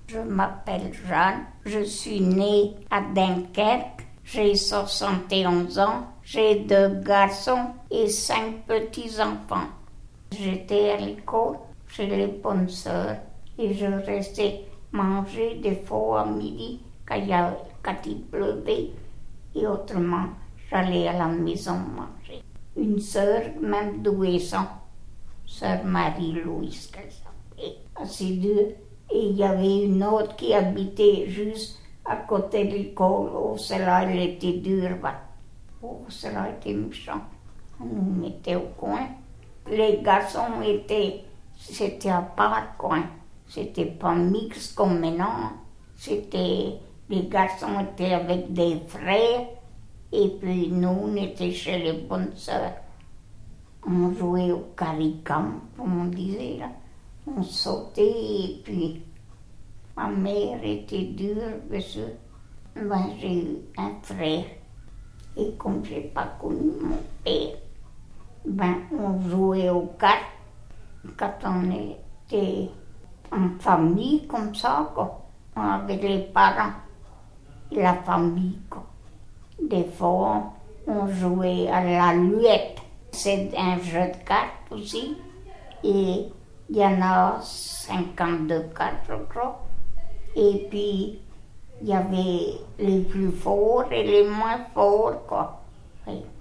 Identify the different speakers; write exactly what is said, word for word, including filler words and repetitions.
Speaker 1: Je m'appelle Jeanne, je suis née à Dunkerque, j'ai soixante et onze ans, j'ai deux garçons et cinq petits-enfants. J'étais à l'école chez les bonnes sœurs et je restais manger des fois à midi quand il, y a, quand il pleuvait et autrement j'allais à la maison manger. Une sœur, même douze ans, sœur Marie-Louise qu'elle s'appelait, à ces deux. Et il y avait une autre qui habitait juste à côté de l'école. Oh, celle-là, elle était dure. Oh, celle-là était méchant. On nous mettait au coin. Les garçons étaient, c'était à part coin. C'était pas mixte comme maintenant. C'était, les garçons étaient avec des frères. Et puis nous, on était chez les bonnes sœurs. On jouait au caricam, comme on disait là. On sautait et puis ma mère était dure parce que ben, j'ai eu un frère et comme je n'ai pas connu mon père, ben, on jouait aux cartes quand on était en famille comme ça, quoi, avec les parents et la famille. Quoi. Des fois, on jouait à la luette, c'est un jeu de cartes aussi et il y en a cinquante-deux cartes, je crois. Et puis, il y avait les plus forts et les moins forts, quoi. Oui.